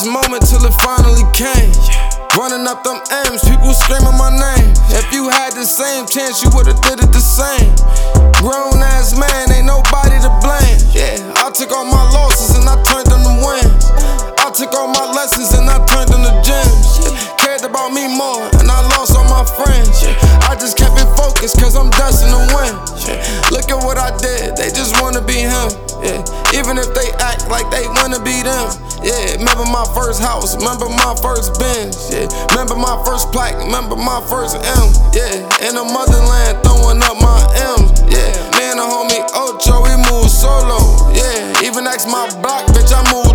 moment till it finally came. Running up them M's, people screaming my name. If you had the same chance, you would've did it the same. Grown ass man, ain't nobody to blame. Yeah, I took all my losses and I turned them to wins. I took all my lessons and I turned them to gems. Cared about me more and I lost all my friends. I just kept it focused cause I'm destined to win. Look at what I did, they just wanna be him. Yeah, even if they act like they wanna be them. Yeah, remember my first house, remember my first Benz. Yeah, remember my first plaque, remember my first M. Yeah, in the motherland throwing up my M's. Yeah, man, the homie Ocho, we move solo. Yeah, even ask my block, bitch, I move